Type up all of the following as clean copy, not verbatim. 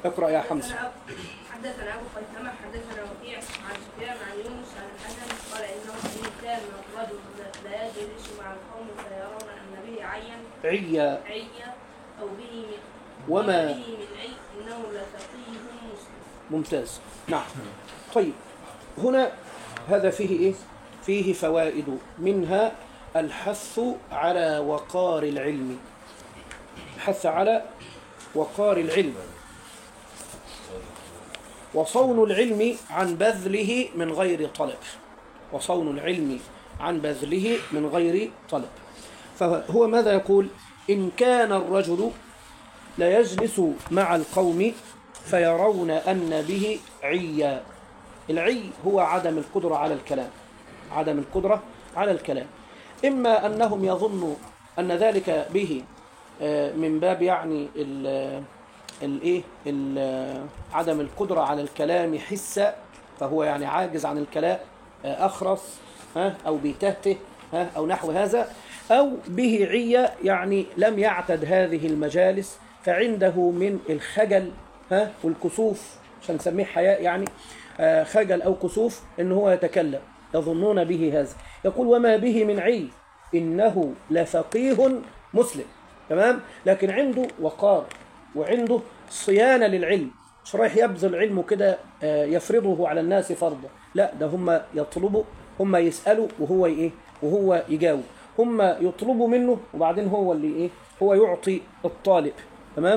اقرأ يا حمزة. حدثنا أبو خيثمة حدثنا وكيع عن سفيان عن يونس عن الحسن قال إن كان الرجل لا يجلس مع القوم فيرون أن به عيا أو به وما به من عي إنه لفقيه مسلم. ممتاز. نعم. طيب هنا هذا فيه إيه؟ فيه فوائد، منها الحث على وقار العلم، الحث على وقار العلم، وصون العلم عن بذله من غير طلب، وصون العلم عن بذله من غير طلب. فهو ماذا يقول؟ إن كان الرجل لا يجلس مع القوم فيرون أن به عيا. العي هو عدم القدرة على الكلام، عدم القدرة على الكلام. إما أنهم يظنوا أن ذلك به من باب يعني عدم القدرة على الكلام حسا، فهو يعني عاجز عن الكلام، أخرس أو بيتهته أو نحو هذا، أو به عية يعني لم يعتد هذه المجالس فعنده من الخجل والكسوف، عشان نسميه حياء يعني، خجل أو كسوف إن هو يتكلم، يظنون به هذا. يقول وما به من عي إنه لفقيه مسلم، تمام، لكن عنده وقار وعنده صيانة للعلم، مش رايح يبذل علمه كده يفرضه على الناس فرضا، لا، ده هم يطلبوا، هم يسألوا وهو إيه، وهو يجاوب، هم يطلبوا منه وبعدين هو اللي إيه، هو يعطي الطالب، تمام.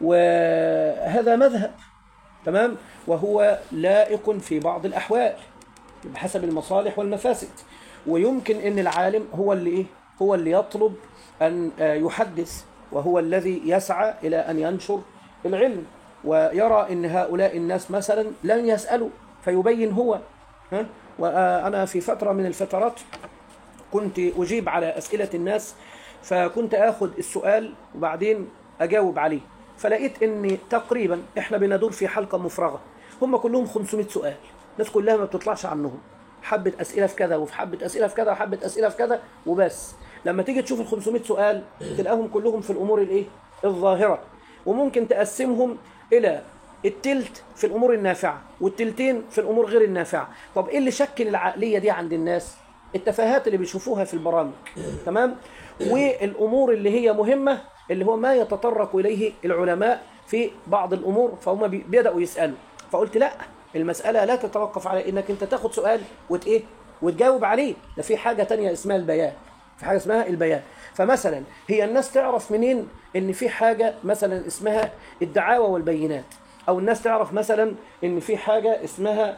وهذا مذهب، تمام، وهو لائق في بعض الأحوال بحسب المصالح والمفاسد. ويمكن أن العالم هو اللي إيه، هو اللي يطلب أن يحدث، وهو الذي يسعى إلى أن ينشر العلم، ويرى أن هؤلاء الناس مثلا لن يسألوا فيبين هو. وأنا في فترة من الفترات كنت أجيب على أسئلة الناس، فكنت أخذ السؤال وبعدين أجاوب عليه، فلقيت أن تقريبا إحنا بندور في حلقة مفرغة، هم كلهم 500 سؤال، الناس كلها ما بتطلعش عنهم، حبة أسئلة في كذا وفي حبة أسئلة في كذا وحبة أسئلة في كذا وبس. لما تيجي تشوف ال 500 سؤال تلاقيهم كلهم في الأمور الإيه؟ الظاهرة، وممكن تقسمهم إلى التلت في الأمور النافعة والتلتين في الأمور غير النافعة. طب إيه اللي شكل العقلية دي عند الناس؟ التفاهات اللي بيشوفوها في البرامج، تمام، والأمور اللي هي مهمة اللي هو ما يتطرق إليه العلماء في بعض الأمور، فهم بيبدأوا يسألوا. فقلت لا، المسألة لا تتوقف على إنك أنت تاخد سؤال وتجاوب عليه، ده في حاجة تانية اسمها البيان، في حاجة اسمها البيان. فمثلا هي الناس تعرف منين إن في حاجة مثلا اسمها الدعاوى والبينات، أو الناس تعرف مثلا إن في حاجة اسمها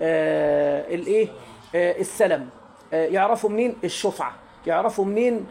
السلم، يعرفوا منين الشفعة، يعرفوا منين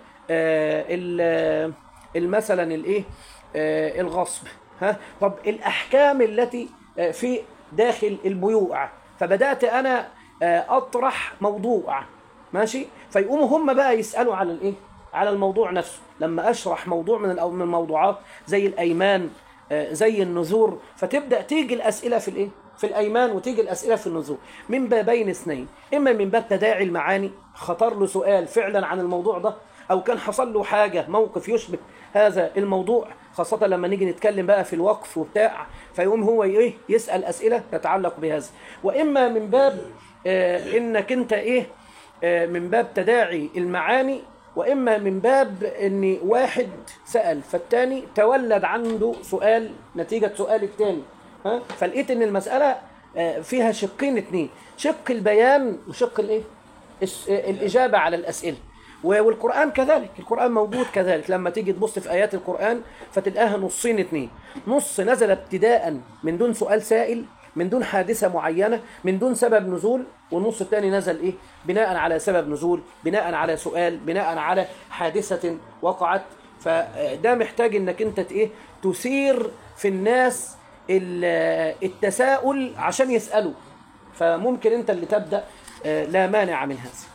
مثلا الغصب. طب الأحكام التي في داخل البيوع، فبدأت أنا أطرح موضوع، ماشي، فيقوموا هم بقى يسألوا على على الموضوع نفسه. لما أشرح موضوع من الموضوعات زي الأيمان، زي النذور، فتبدأ تيجي الأسئلة في الأيمان وتيجي الأسئلة في النذور من بابين اثنين، إما من باب تداعي المعاني، خطر له سؤال فعلا عن الموضوع ده، أو كان حصل له حاجة موقف يشبه هذا الموضوع، خاصة لما نيجي نتكلم بقى في الوقف وبتاع، فيقوم هو يسأل أسئلة تتعلق بهذا. وإما من باب إنك أنت من باب تداعي المعاني، وإما من باب إن واحد سأل فالتاني تولد عنده سؤال نتيجة سؤال التاني، فلقيت إن المسألة فيها شقين اتنين، شق البيان وشق الإجابة على الأسئلة. والقرآن كذلك، القرآن موجود كذلك، لما تيجي تبص في آيات القرآن فتلقاها نصين اتنين، نص نزل ابتداء من دون سؤال سائل، من دون حادثة معينة، من دون سبب نزول، والنص الثاني نزل بناء على سبب نزول، بناء على سؤال، بناء على حادثة وقعت. فده محتاج انك انت تثير في الناس التساؤل عشان يسألوا، فممكن انت اللي تبدأ، لا مانع من هذا.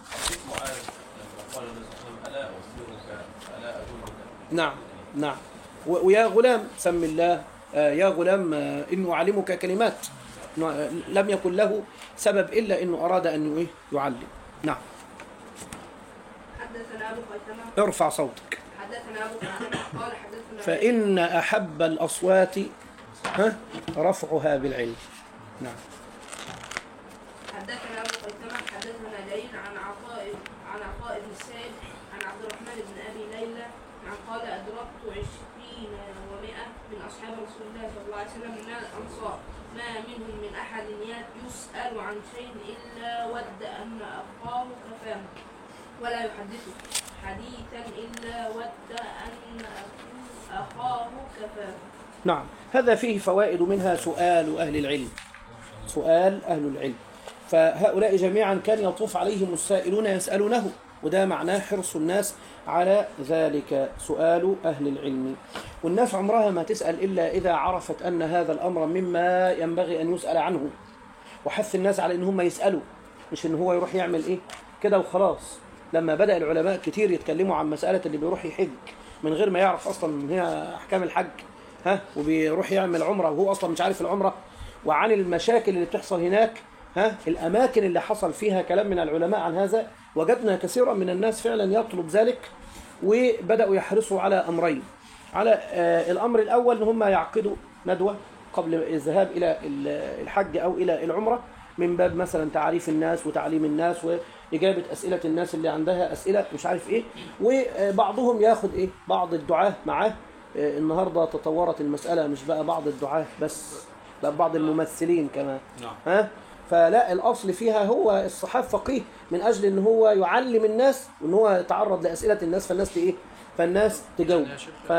نعم نعم. ويا غلام سم الله، يا غلام إنه أعلمك كلمات، لم يكن له سبب إلا إنه أراد أن يعلم. نعم. حدثنا أبو خيثمة، ارفع صوتك. حدثنا أبو خيثمة قال حدثنا فإن أحب الأصوات رفعها بالعلم. نعم. حدثنا أبو قيثمة حدثنا جرير عن عطاء بن السائب عن عبد الرحمن بن أبي ليلى قال أدركت 20 و100 من أصحاب رسول الله صلى الله عليه وسلم من الأنصار ما منهم من أحد يسأل عن شيء إلا ود أن أخاه كفاه ولا يحدثه حديثا إلا ود أن أخاه كفاه. نعم. هذا فيه فوائد، منها سؤال أهل العلم، سؤال أهل العلم، فهؤلاء جميعا كان يطوف عليهم السائلون يسألونه، وده معناه حرص الناس على ذلك، سؤال أهل العلم. والناس عمرها ما تسأل إلا إذا عرفت أن هذا الأمر مما ينبغي أن يسأل عنه، وحث الناس على إنهم يسألوا، مش إن هو يروح يعمل إيه كده وخلاص. لما بدأ العلماء كتير يتكلموا عن مسألة اللي بيروح يحج من غير ما يعرف أصلا من هي أحكام الحج، وبيروح يعمل عمرة وهو أصلا مش عارف العمرة، وعن المشاكل اللي بتحصل هناك، الأماكن اللي حصل فيها كلام من العلماء عن هذا، وجدنا كثيرا من الناس فعلا يطلب ذلك، وبدأوا يحرصوا على أمرين. على الأمر الأول إن هم يعقدوا ندوة قبل الذهاب إلى الحج أو إلى العمرة، من باب مثلا تعريف الناس وتعليم الناس وإجابة أسئلة الناس اللي عندها أسئلة مش عارف إيه، وبعضهم ياخد إيه بعض الدعاة معاه. النهاردة تطورت المسألة، مش بقى بعض الدعاة بس، بقى بعض الممثلين كمان. فلا، الأصل فيها هو الصحابي فقيه من أجل إن هو يعلم الناس وإن هو يتعرض لأسئلة الناس، فالناس إيه، فالناس تجاوب.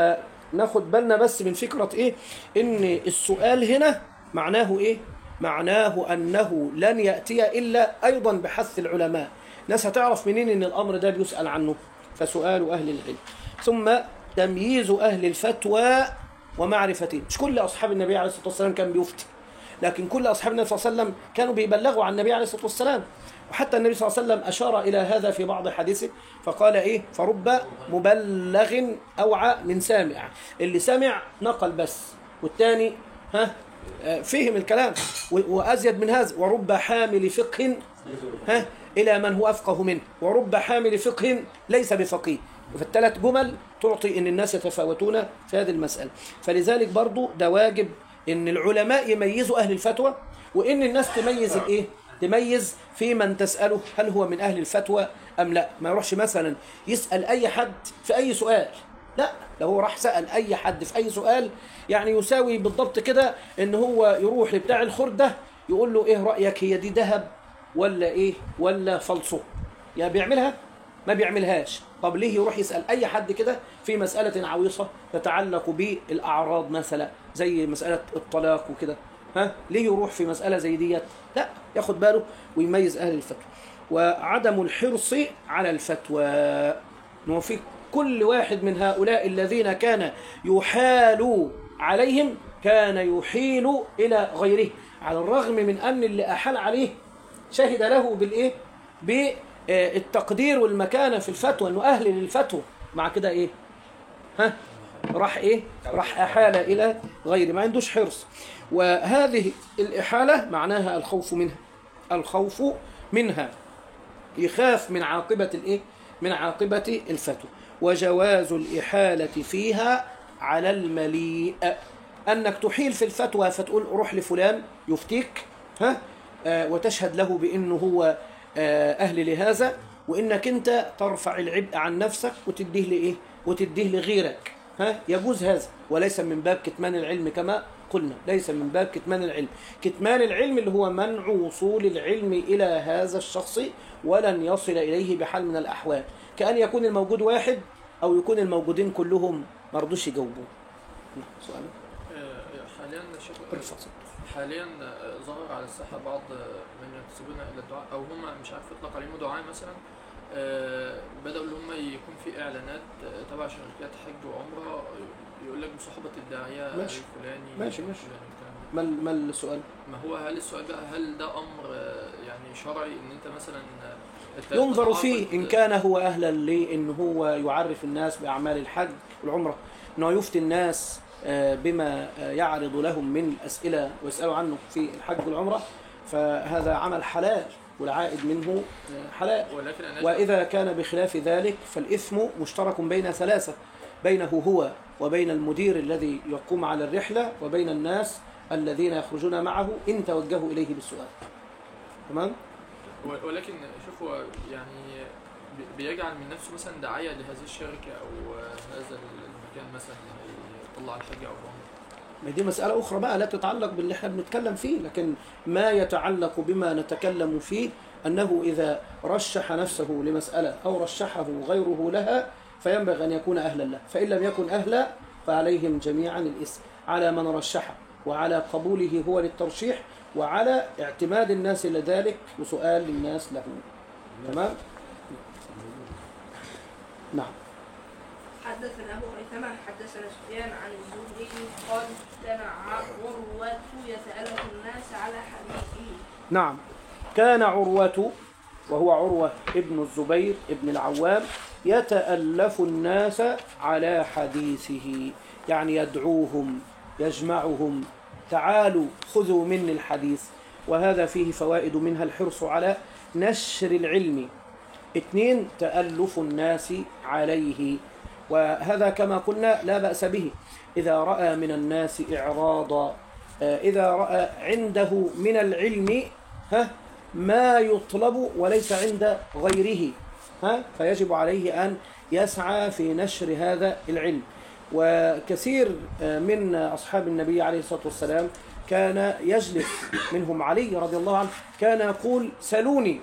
فناخد بالنا بس من فكرة إيه، إن السؤال هنا معناه إيه، معناه أنه لن يأتي إلا أيضا بحث العلماء. ناس هتعرف منين إن الأمر ده بيسأل عنه، فسؤال أهل العلم. ثم تمييز أهل الفتوى ومعرفتهم. مش كل أصحاب النبي عليه الصلاة والسلام كان بيفتي، لكن كل أصحاب النبي صلى الله عليه وسلم كانوا بيبلغوا عن النبي عليه الصلاة والسلام. وحتى النبي صلى الله عليه وسلم أشار إلى هذا في بعض حديثه فقال إيه، فرب مبلغ أوعى من سامع. اللي سمع نقل بس، والتاني فهم الكلام، وأزيد من هذا، ورب حامل فقه إلى من هو أفقه منه، ورب حامل فقه ليس بفقيه. فالثلاث جمل تعطي إن الناس يتفاوتون في هذه المسألة. فلذلك برضو ده واجب إن العلماء يميزوا أهل الفتوى، وإن الناس تميز الإيه، تميز في من تسأله هل هو من أهل الفتوى أم لا. ما يروحش مثلا يسأل أي حد في أي سؤال، لا، لو هو راح سأل أي حد في أي سؤال يعني يساوي بالضبط كده إن هو يروح لبتاع الخردة يقول له إيه رأيك، هي دي ذهب ولا إيه ولا فلصه، يا بيعملها ما بيعملهاش. طب ليه يروح يسأل أي حد كده في مسألة عويصة تتعلق بالأعراض مثلا زي مسألة الطلاق وكده، ليه يروح في مسألة زي ديت؟ لا، ياخد باله ويميز أهل الفتوى. وعدم الحرص على الفتوى، إنه في كل واحد من هؤلاء الذين كان يحال عليهم كان يحيل إلى غيره، على الرغم من أن اللي أحال عليه شهد له بالإيه، بالتقدير والمكانة في الفتوى، أنه أهل للفتوى، مع كده إيه، راح إيه، راح أحال إلى غيره، ما عندوش حرص. وهذه الإحالة معناها الخوف منها، الخوف منها، يخاف من عاقبة الإيه، من عاقبة الفتوى. وجواز الإحالة فيها على المليء، أنك تحيل في الفتوى فتقول روح لفلان يفتيك، وتشهد له بأنه هو أهل لهذا، وإنك أنت ترفع العبء عن نفسك وتديه لإيه، وتديه لغيرك، يجوز هذا، وليس من باب كتمان العلم كما قلنا، ليس من باب كتمان العلم. كتمان العلم اللي هو منع وصول العلم إلى هذا الشخص ولن يصل إليه بحال من الأحوال، كأن يكون الموجود واحد أو يكون الموجودين كلهم ما رضوش يجاوبوه. سؤال حاليا ظهر على الساحة بعض من ينتسبون إلى الدعاء أو هم مش عارف يطلق عليهم دعاء مثلا، بدأوا اللي هم يكون في إعلانات تبع شركات حج وعمرة يقول لك بصحبة الداعية الفلاني. ماشي. ما السؤال؟ ما هو هل السؤال بقى هل ده أمر يعني شرعي إن أنت مثلا ينظر فيه إن كان هو أهلا لإن هو يعرف الناس بأعمال الحج والعمرة، إنه يفتي الناس بما يعرض لهم من أسئلة ويسألوا عنه في الحج والعمرة، فهذا عمل حلال والعائد منه حلال. وإذا كان بخلاف ذلك فالإثم مشترك بين ثلاثة، بينه هو وبين المدير الذي يقوم على الرحلة وبين الناس الذين يخرجون معه إن توجهوا إليه بالسؤال. تمام؟ ولكن شوف، هو يعني بيجعل من نفسه مثلا داعية لهذه الشركة أو هذا المكان مثلا يطلع الحاجة أو ما دي مسألة أخرى بقى لا تتعلق باللي احنا بنتكلم فيه، لكن ما يتعلق بما نتكلم فيه أنه إذا رشح نفسه لمسألة أو رشحه غيره لها فينبغي أن يكون أهلا له، فإن لم يكن أهلا فعليهم جميعا الإثم على من رشحه وعلى قبوله هو للترشيح وعلى اعتماد الناس لذلك وسؤال الناس له. تمام؟ نعم. حدثنا أبو خيثمة حدثنا سفيان عن الزهري قال كان عروة يسأله الناس على حديثه. نعم، كان عروة وهو عروة ابن الزبير ابن العوام يتألف الناس على حديثه، يعني يدعوهم يجمعهم، تعالوا خذوا مني الحديث. وهذا فيه فوائد، منها الحرص على نشر العلم. 2 تألف الناس عليه، وهذا كما قلنا لا بأس به إذا رأى من الناس إعراضا، إذا رأى عنده من العلم ما يطلب وليس عند غيره فيجب عليه أن يسعى في نشر هذا العلم. وكثير من أصحاب النبي عليه الصلاة والسلام كان يجلس، منهم علي رضي الله عنه كان يقول سلوني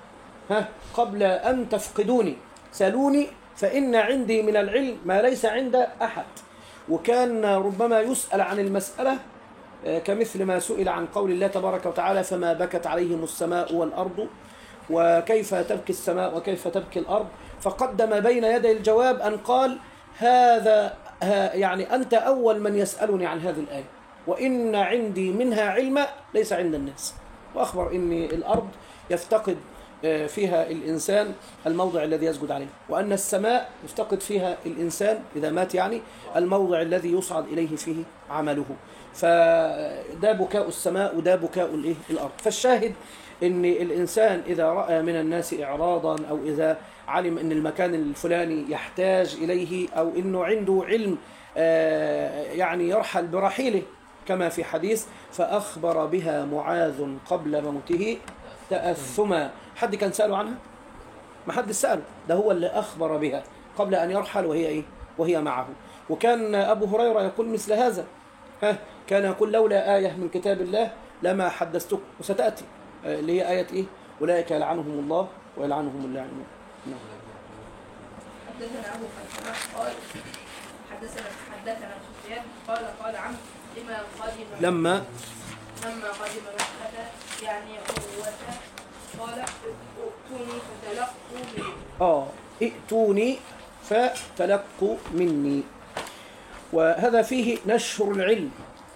قبل أن تفقدوني، سلوني فإن عندي من العلم ما ليس عند أحد. وكان ربما يسأل عن المسألة كمثل ما سئل عن قول الله تبارك وتعالى فما بكت عليهم السماء والأرض وكيف تبكي السماء وكيف تبكي الأرض، فقدم بين يدي الجواب أن قال هذا يعني أنت أول من يسألني عن هذه الآية، وإن عندي منها علم ليس عند الناس. وأخبر إن الأرض يفتقد فيها الإنسان الموضع الذي يسجد عليه، وأن السماء يفتقد فيها الإنسان إذا مات يعني الموضع الذي يصعد إليه فيه عمله. فده بكاء السماء وده بكاء الأرض. فالشاهد إن الإنسان إذا رأى من الناس إعراضا أو إذا علم أن المكان الفلاني يحتاج إليه أو أنه عنده علم يعني يرحل برحيله كما في حديث فأخبر بها معاذ قبل موته تأثما. حد كان سأله عنها؟ ما حد سأله، ده هو اللي أخبر بها قبل أن يرحل وهي معه. وكان أبو هريرة يقول مثل هذا، كان يقول لولا آية من كتاب الله لما حدثتك، وستأتي اللي هي آية أولئك يلعنهم الله ويلعنهم اللاعنون. حدثنا أبو خيثمة قال حدثنا سفيان قال عمرو لما قدم مكة يعني عروة قال ائتوني فتلقوا مني. ائتوني فتلقوا مني. وهذا فيه نشر العلم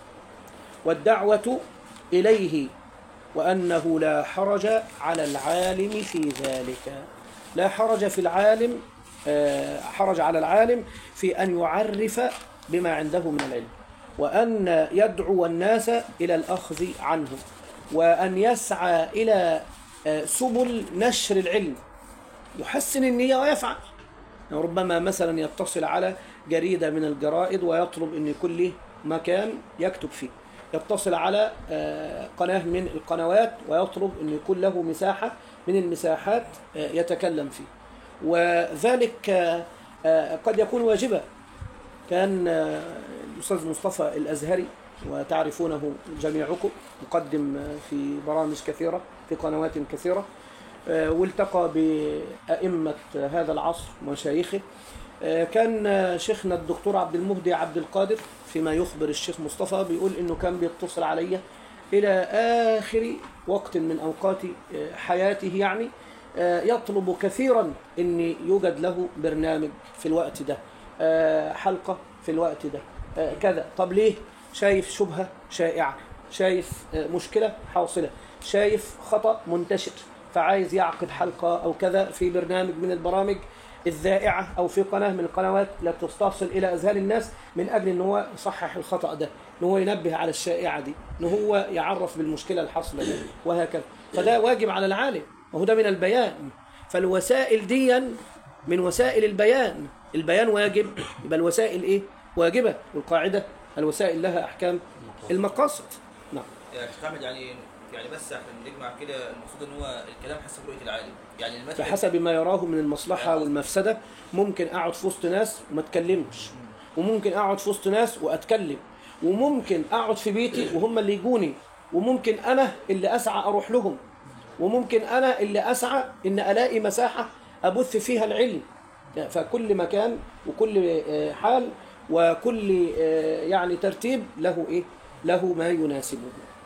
والدعوة إليه، وأنه لا حرج على العالم في ذلك. لا حرج في العالم، حرج على العالم في أن يعرف بما عنده من العلم، وأن يدعو الناس إلى الأخذ عنه، وأن يسعى إلى سبل نشر العلم، يحسن النية ويفعل. ربما مثلا يتصل على جريدة من الجرائد ويطلب أن يكون له مكان يكتب فيه، يتصل على قناة من القنوات ويطلب أن يكون له مساحة من المساحات يتكلم فيه، وذلك قد يكون واجبا. كان الأستاذ مصطفى الأزهري وتعرفونه جميعكم مقدم في برامج كثيرة في قنوات كثيرة، والتقى بأئمة هذا العصر ومشايخه. كان شيخنا الدكتور عبد المهدي عبد القادر فيما يخبر الشيخ مصطفى بيقول إنه كان بيتصل علي إلى آخر وقت من أوقات حياته، يعني يطلب كثيرا أن يوجد له برنامج في الوقت ده، حلقة في الوقت ده، كذا. طب ليه؟ شايف شبهة شائعة، شايف مشكلة حاصلة، شايف خطأ منتشر، فعايز يعقد حلقة أو كذا في برنامج من البرامج الذائعة أو في قناة من القنوات التي تصل إلى أذهان الناس، من أجل أن هو يصحح الخطأ ده، أن هو ينبه على الشائعة دي، أن هو يعرف بالمشكلة الحاصلة دي، وهكذا. فده واجب على العالم، وهو ده من البيان. فالوسائل دي من وسائل البيان، البيان واجب، يبقى الوسائل واجبة، والقاعدة الوسائل لها أحكام المقاصد. نعم. يا شيخ أحمد، يعني بس عشان نجمع كده، المقصود ان هو الكلام حسب رؤية العالم، يعني فحسب ما يراه من المصلحة والمفسدة. ممكن أقعد في وسط ناس وما أتكلمش، وممكن أقعد في وسط ناس وأتكلم، وممكن أقعد في بيتي وهم اللي يجوني، وممكن أنا اللي أسعى أروح لهم، وممكن أنا اللي أسعى إن ألاقي مساحة أبث فيها العلم. فكل مكان وكل حال وكل يعني ترتيب له إيه؟ له ما يناسبه.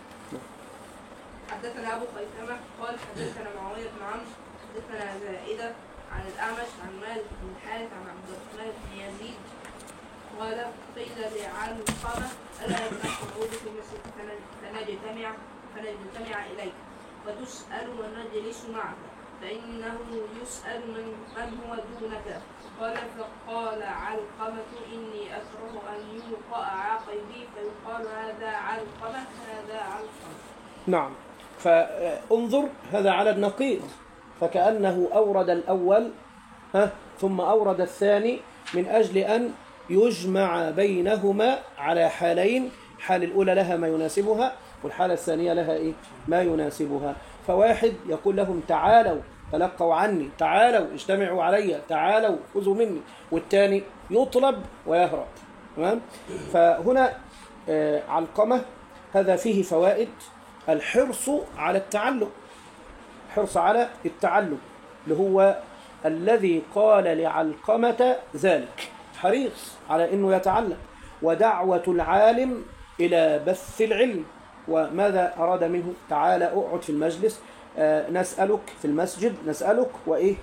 حدثنا أبو خيثمة قال حدثنا معاوية بن عمرو حدثنا زائدة عن الأعمش عن مالك بن الحارث عن عبد الرحمن بن يزيد قال قيل لعلقمة ألا نقعد في المسجد فنجتمع إليك وتسأل ونجلس معك فإنه يسأل من هو دونك. فقال علقمة إني أكره أن يوقع عقبي فيقال هذا علقمة هذا علقمة. نعم. فانظر هذا على النقيض، فكأنه أورد الأول ثم أورد الثاني من أجل أن يجمع بينهما على حالين، الحالة الأولى لها ما يناسبها والحالة الثانية لها إيه؟ ما يناسبها. فواحد يقول لهم تعالوا تلقوا عني، تعالوا اجتمعوا علي، تعالوا خذوا مني، والثاني يطلب ويهرب. تمام؟ فهنا علقمة هذا فيه فوائد: الحرص على التعلم، حرص على التعلم اللي هو الذي قال لعلقمة ذلك، حريص على أنه يتعلم، ودعوة العالم إلى بث العلم. وماذا أراد منه؟ تعالى أقعد في المجلس، نسألك في المسجد، نسألك وإيه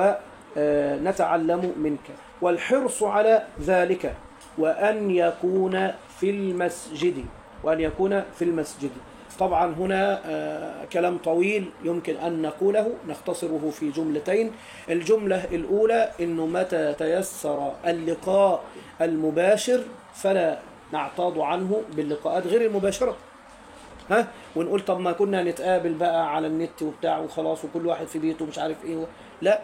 ونتعلم منك. والحرص على ذلك وأن يكون في المسجد، وأن يكون في المسجد. طبعا هنا كلام طويل يمكن أن نقوله، نختصره في جملتين. الجملة الأولى إنه متى تيسر اللقاء المباشر فلا نعتاض عنه باللقاءات غير المباشرة. ونقول طب ما كنا نتقابل بقى على النت وبتاع وخلاص وكل واحد في بيته مش عارف ايه. لا.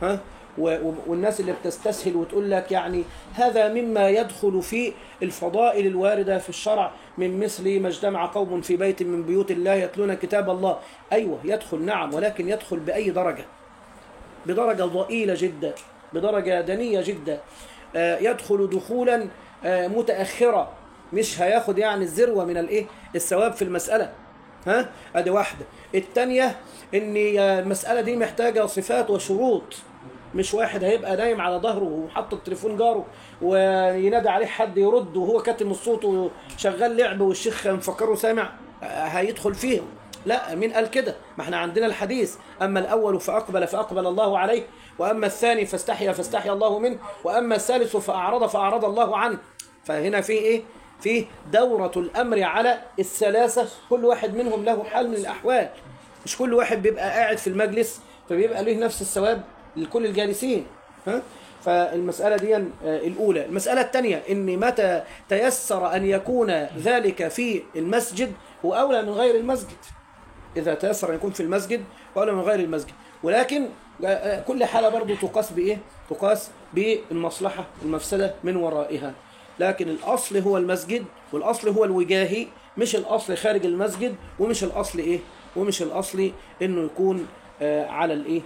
والناس اللي بتستسهل وتقول لك يعني هذا مما يدخل في الفضائل الواردة في الشرع، من مثل ما اجتمع قوم في بيت من بيوت الله يتلون كتاب الله. أيوة يدخل، نعم، ولكن يدخل بأي درجة؟ بدرجة ضئيلة جدا، بدرجة دنية جدا. يدخل دخولا متأخرة، مش هياخد يعني الذروة من الثواب في المسألة. ادي واحدة. الثانية ان المسألة دي محتاجة صفات وشروط، مش واحد هيبقى نايم على ظهره وحط التليفون جاره وينادي عليه حد يرد وهو كاتم الصوت وشغال لعب والشيخ مفكره سامع هيدخل فيه. لا، مين قال كده؟ ما احنا عندنا الحديث: اما الاول فاقبل الله عليه، واما الثاني فاستحيا الله منه، واما الثالث فاعرض الله عنه. فهنا في ايه؟ في دورة الامر على الثلاثة، كل واحد منهم له حال من الاحوال، مش كل واحد بيبقى قاعد في المجلس فبيبقى له نفس الثواب لكل الجالسين. فالمسألة دي الأولى. المسألة الثانية إن متى تيسر أن يكون ذلك في المسجد هو أولى من غير المسجد. إذا تيسر أن يكون في المسجد أولى من غير المسجد، ولكن كل حالة برضو تقاس بإيه؟ تقاس بالمصلحة والمفسدة من ورائها. لكن الأصل هو المسجد، والأصل هو الوجاهي، مش الأصل خارج المسجد، ومش الأصل إيه؟ ومش الأصل إنه يكون على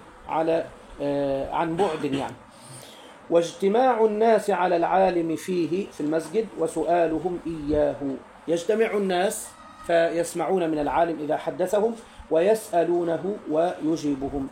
عن بعد يعني. واجتماع الناس على العالم فيه في المسجد وسؤالهم إياه. يجتمع الناس فيسمعون من العالم إذا حدثهم ويسألونه ويجيبهم.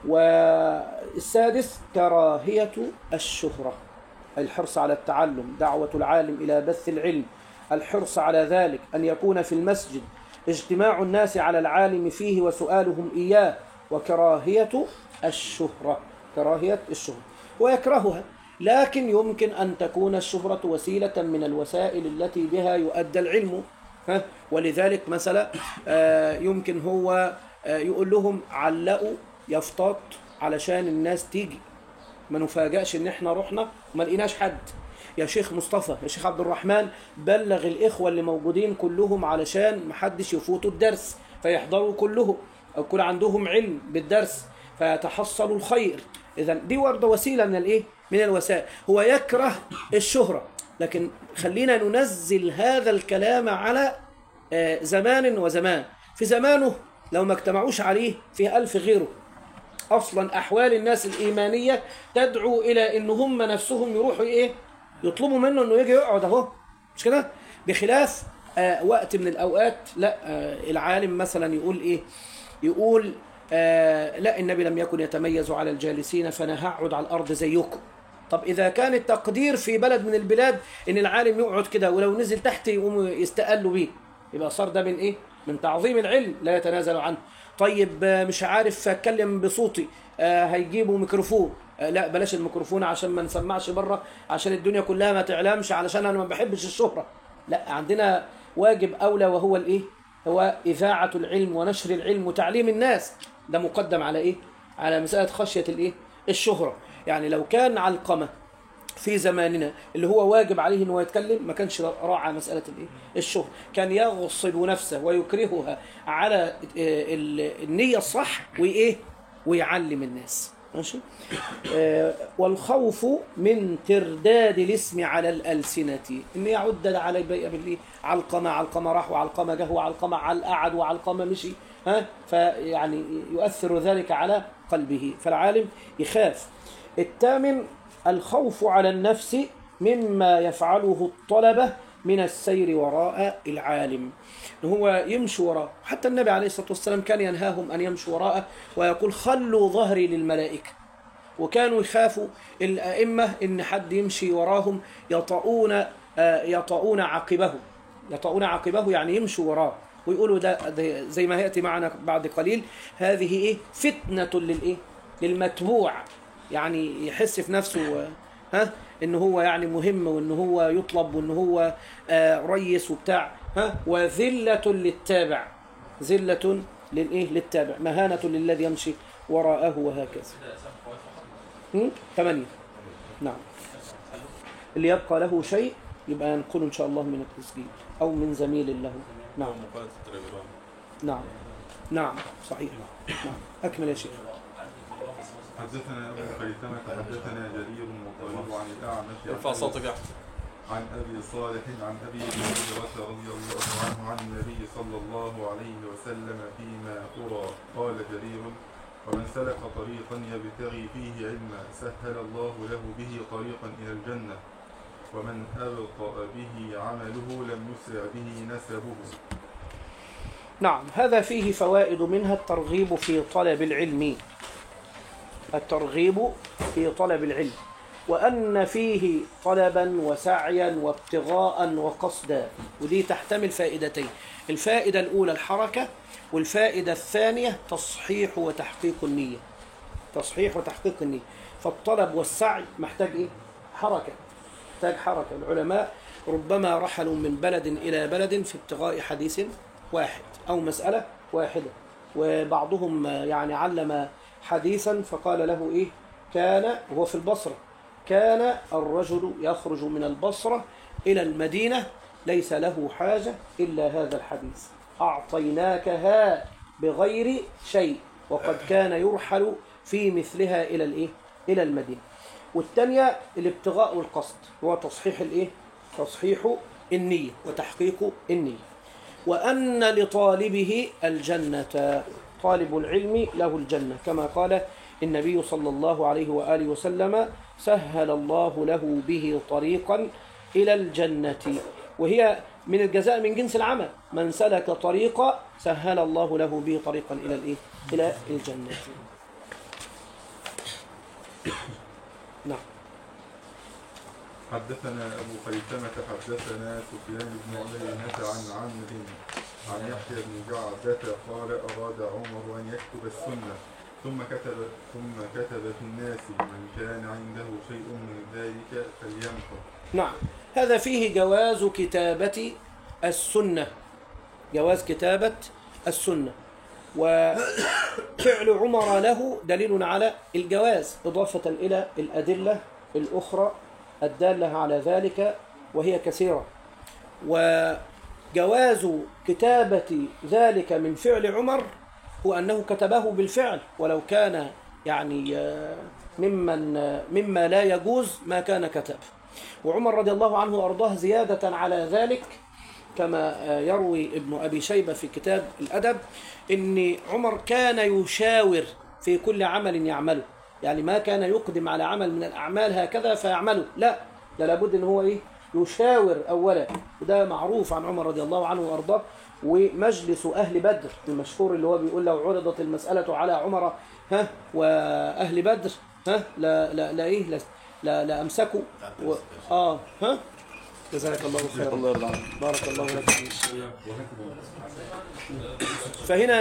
والسادس كراهية الشهرة، الحرص على التعلم، دعوة العالم إلى بث العلم، الحرص على ذلك، أن يكون في المسجد، اجتماع الناس على العالم فيه وسؤالهم إياه، وكراهية الشهرة، كراهية الشهرة. ويكرهها، لكن يمكن أن تكون الشهرة وسيلة من الوسائل التي بها يؤدى العلم. ولذلك مثلا يمكن هو يقول لهم علقوا يفطاط علشان الناس تيجي، ما نفاجأش ان احنا رحنا وما لقيناش حد. يا شيخ مصطفى، يا شيخ عبد الرحمن، بلغ الإخوة اللي موجودين كلهم علشان محدش يفوتوا الدرس، فيحضروا كلهم أو كل عندهم علم بالدرس فيتحصلوا الخير. إذن دي وردة وسيلة من من الوسائل. هو يكره الشهرة، لكن خلينا ننزل هذا الكلام على زمان وزمان. في زمانه لو ما اجتمعوش عليه في 1000 غيره. أصلا أحوال الناس الإيمانية تدعو إلى إن هم نفسهم يروحوا إيه؟ يطلبوا منه إنه يجي يقعد أهو، مش كده؟ بخلاف وقت من الأوقات لا، العالم مثلا يقول إيه؟ يقول لا، النبي لم يكن يتميز على الجالسين فأنا هقعد على الأرض زيكم. طب إذا كان التقدير في بلد من البلاد إن العالم يقعد كده ولو نزل تحت يقوموا يستقلوا بيه، يبقى صار ده من إيه؟ من تعظيم العلم لا يتنازل عنه. طيب مش عارف أتكلم بصوتي، هيجيبوا ميكروفون، لا بلاش الميكروفون عشان ما نسمعش بره، عشان الدنيا كلها ما تعلمش، علشان أنا ما بحبش الشهرة. لا، عندنا واجب أولى وهو الإيه؟ هو إذاعة العلم ونشر العلم وتعليم الناس. ده مقدم على إيه؟ على مسألة خشية الإيه؟ الشهرة. يعني لو كان علقمة في زماننا اللي هو واجب عليه انه يتكلم ما كانش راعى مسألة الإيه؟ الشهرة، كان يغصب نفسه ويكرهها على النية الصح وإيه؟ ويعلم الناس. ماشي؟ والخوف من ترداد الاسم على الألسنة، إن يعد على باللي علقمة راح وعلقمة جه وعلقمة على قعد وعلقمة مشي، فيعني يؤثر ذلك على قلبه، فالعالم يخاف. الثامن الخوف على النفس مما يفعله الطلبة من السير وراء العالم، هو يمشي وراء. حتى النبي عليه الصلاة والسلام كان ينهاهم أن يمشوا وراءه ويقول خلوا ظهري للملائكة. وكانوا يخافوا الأئمة إن حد يمشي وراهم يطؤون عقبه، يعني يمشوا وراه ويقولوا ده زي ما يأتي معنا بعد قليل، هذه إيه؟ فتنة للإيه؟ للمتبوع، يعني يحس في نفسه إن هو يعني مهم وإن هو يطلب وإن هو ريس وبتاع، وذلة للتابع، ذلة للإيه؟ للتابع، مهانة للذي يمشي وراءه، وهكذا. 8. نعم. اللي يبقى له شيء يبقى ينقل إن شاء الله من التسجيل أو من زميل له. نعم صحيح. نعم. أكمل يا شيخ. حدثنا أبو خيثمة حدثنا جرير وطريق عن الأعمش ارفع صوتك عن أبي صالح عن أبي هريرة رضي الله عنه عن النبي صلى الله عليه وسلم فيما أرى قال جرير: ومن سلك طريقا يبتغي فيه علما سهل الله له به طريقا إلى الجنة، ومن أبطأ به عمله لم يسرع به نسبه. نعم، هذا فيه فوائد، منها الترغيب في طلب العلم، وأن فيه طلبا وسعيا وابتغاء وقصدا، ودي تحتمل فائدتين. الفائدة الأولى الحركة، والفائدة الثانية تصحيح وتحقيق النية. فالطلب والسعي محتاج إيه؟ حركة. العلماء ربما رحلوا من بلد إلى بلد في ابتغاء حديث واحد أو مسألة واحدة، وبعضهم يعني علم حديثا فقال له إيه؟ كان وهو في البصرة، كان الرجل يخرج من البصرة إلى المدينة ليس له حاجة إلا هذا الحديث، أعطيناكها بغير شيء، وقد كان يرحل في مثلها إلى الإيه؟ إلى المدينة. والثانية الابتغاء والقصد، هو تصحيح الإيه؟ تصحيح النية وتحقيق النية. وأن لطالبه الجنة، طالب العلم له الجنة، كما قال النبي صلى الله عليه وآله وسلم: سهل الله له به طريقا إلى الجنة، وهي من الجزاء من جنس العمل، من سلك طريقا سهل الله له به طريقا إلى الإيه؟ إلى الجنة. نعم. حدثنا أبو خيثمة حدثنا سفيان بن عيينة عن عمرو عن يحيى بن جعدة قال: أراد عمر أن يكتب السنة ثم كتب في الناس من كان عنده شيء من ذلك فليمحه. نعم، هذا فيه جواز كتابة السنة، وفعل عمر له دليل على الجواز، إضافة إلى الأدلة الأخرى الدالة على ذلك وهي كثيرة. وجواز كتابة ذلك من فعل عمر هو أنه كتبه بالفعل، ولو كان يعني مما لا يجوز ما كان كتب، وعمر رضي الله عنه وأرضاه زيادة على ذلك كما يروي ابن أبي شيبة في كتاب الأدب إن عمر كان يشاور في كل عمل يعمله، يعني ما كان يقدم على عمل من الأعمال هكذا فيعمله، لا، ده لابد إن هو يشاور أولا. وده معروف عن عمر رضي الله عنه وأرضاه. ومجلس أهل بدر المشهور اللي هو بيقول لو عرضت المسألة على عمر وأهل بدر لا أمسكوا جزاك الله خيرا. الله يرضى عنك. بارك الله لك. فهنا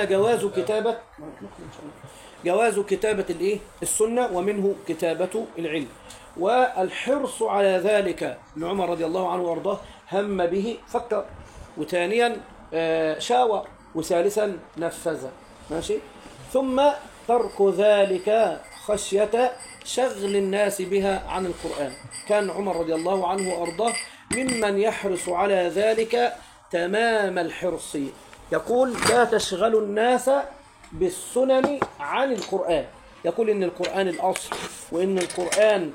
جواز كتابة السنة، ومنه كتابة العلم، والحرص على ذلك من عمر رضي الله عنه وارضاه، هم به فكر، وثانيا شاور، وثالثا نفذ. ماشي. ثم ترك ذلك خشية شغل الناس بها عن القرآن. كان عمر رضي الله عنه وارضاه ممن يحرص على ذلك تمام الحرص، يقول لا تشغلوا الناس بالسنن عن القرآن، يقول إن القرآن الأصل، وإن القرآن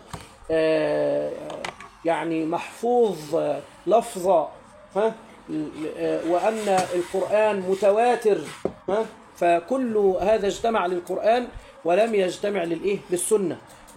يعني محفوظ لفظا، وأن القرآن متواتر، فكل هذا اجتمع للقرآن ولم يجتمع للسنة.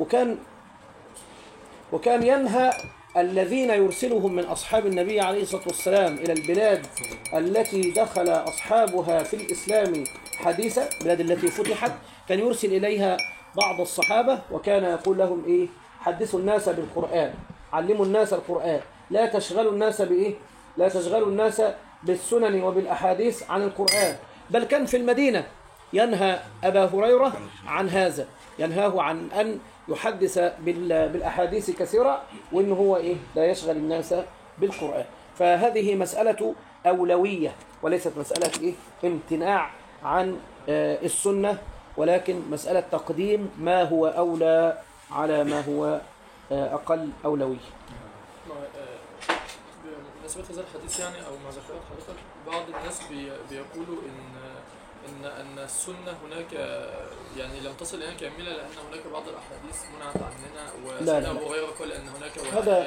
وكان ينهى الذين يرسلهم من أصحاب النبي عليه الصلاة والسلام إلى البلاد التي دخل أصحابها في الإسلام حديثا، البلاد التي فتحت، كان يرسل إليها بعض الصحابة، وكان يقول لهم حدثوا الناس بالقرآن، علموا الناس القرآن، لا تشغلوا الناس لا تشغلوا الناس بالسنن وبالأحاديث عن القرآن. بل كان في المدينة ينهى أبا هريرة عن هذا، ينهاه عن أن يحدث بالأحاديث كثيرة، وإنه هو لا يشغل الناس بالقرآن. فهذه مسألة أولوية، وليست مسألة امتناع عن السنة، ولكن مسألة تقديم ما هو أولى على ما هو أقل أولوية. بالنسبة لهذا الحديث يعني أو ما ذكرت حضرتك، بعض الناس بيقولوا إن السنة هناك يعني لم تصل إلينا كاملة، لأن هناك بعض الأحاديث منعت عننا، وسيدنا أبو هريرة قال أن هناك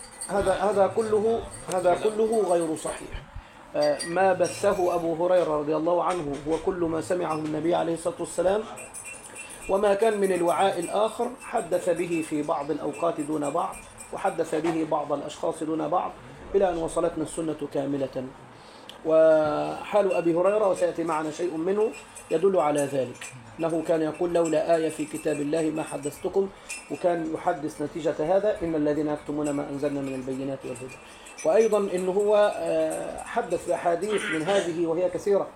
هذا كله غير صحيح. ما بثه أبو هريرة رضي الله عنه هو كل ما سمعه من النبي عليه الصلاة والسلام، وما كان من الوعاء الآخر حدث به في بعض الأوقات دون بعض، وحدث به بعض الأشخاص دون بعض، إلى أن وصلتنا السنة كاملة. وحال أبي هريرة وسيأتي معنا شيء منه يدل على ذلك، أنه كان يقول لولا آية في كتاب الله ما حدثتكم، وكان يحدث نتيجة هذا إن الذين يكتمون ما أنزلنا من البينات والهدى. وأيضا إنه هو حدث بأحاديث من هذه وهي كثيرة،